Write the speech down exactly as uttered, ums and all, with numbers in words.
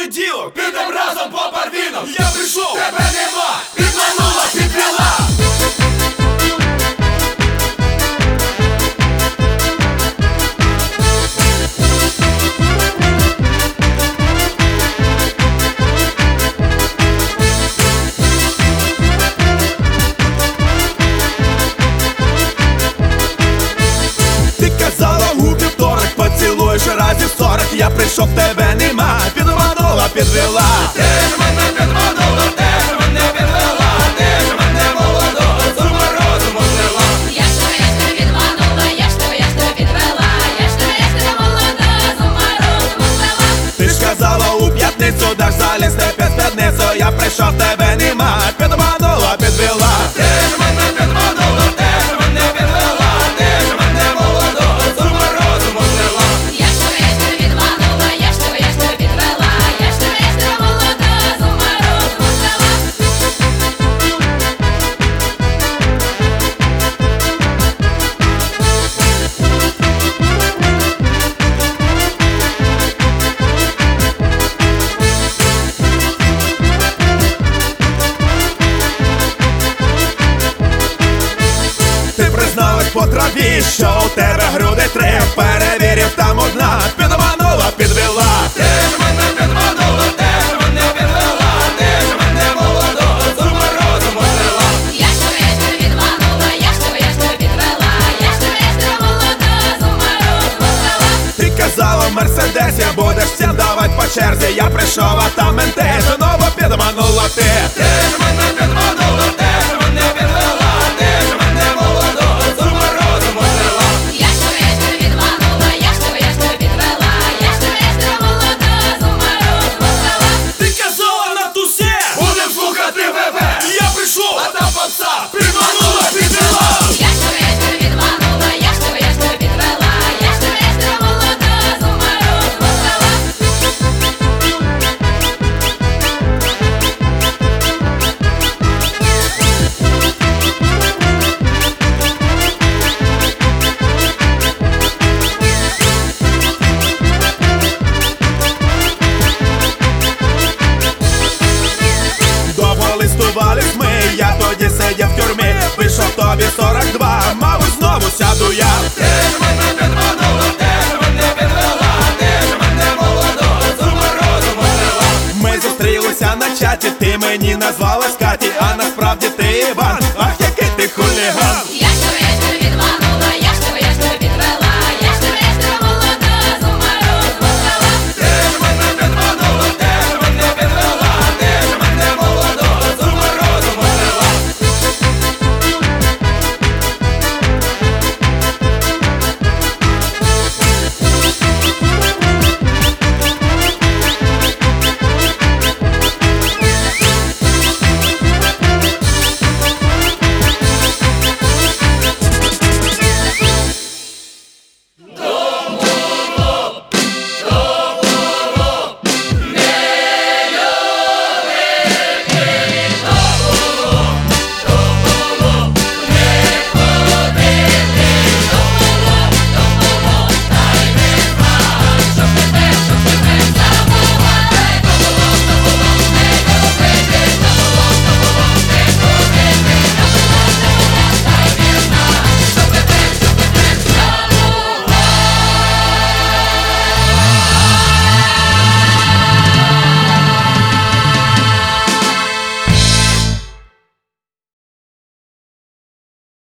понеділок, підем разом по барвінок. Я прийшов, тебе нема, підманула, підвела. Ти казала у вівторок, поцілуєш разів сорок. Я прийшов, тебе нема, підманула, підвела. Ти ж мене підманула, ти ж мене підвела. Ти ж мене молодого з ума розуму звела. Я ж тебе, я ж тебе підманула, я ж тебе, я ж тебе підвела. Я ж тебе, я ж тебе молода, з ума розуму звела. Ти ж казала у п'ятницю, даш залізти під спідницю. Я прийшов, тебе нема, підманула, підвела. Ти ж мене підманула, ти ж мене підвела. Ти ж мене молодого з ума розуму звела. Я ж тебе, я ж тебе підманула, я ж тебе, я ж тебе підвела. Я ж тебе, я ж тебе молода, з ума розуму звела. Ти призналась по траві, що у тебе груди три. Перевірив, там одна, підманула, підвела. Ти ж мене підманула, ти ж мене підвела. Ти ж мене молодого з ума розуму звела. Я ж тебе, я ж тебе підманула, я ж тебе, я ж тебе підвела. Я ж тебе, я ж тебе молода, з ума розуму звела. Ти казала в Мерседесі, будеш всім давать по черзі. Я прийшов, а там менти, знову підманула ти. Ти ж мене підманула, ти ж мене підвела. Ти ж мене молодого з ума розуму звела. Я ж тебе, я ж тебе підманула, я ж тебе, я ж тебе підвела. Я ж тебе, я ж тебе молода, з ума розуму звела. Ти казала на тусе, будем слухати ВВ. Я прийшов, а там попса, підманула, підвела. Я ж тебе, я ж тебе підманула, я ж тебе, я ж тебе підвела. Я ж тебе, я ж тебе молода, з ума розуму звела. Довго листувались ми, я тоді сидів в тюрмі. Вийшов тобі сорок два, мабуть, знову сяду я. Ти ж мене підманула, ти ж мене підвела. Ти ж мене молодого з ума розуму звела. Ми зустрілися на чаті, ти мені назвалась Каті.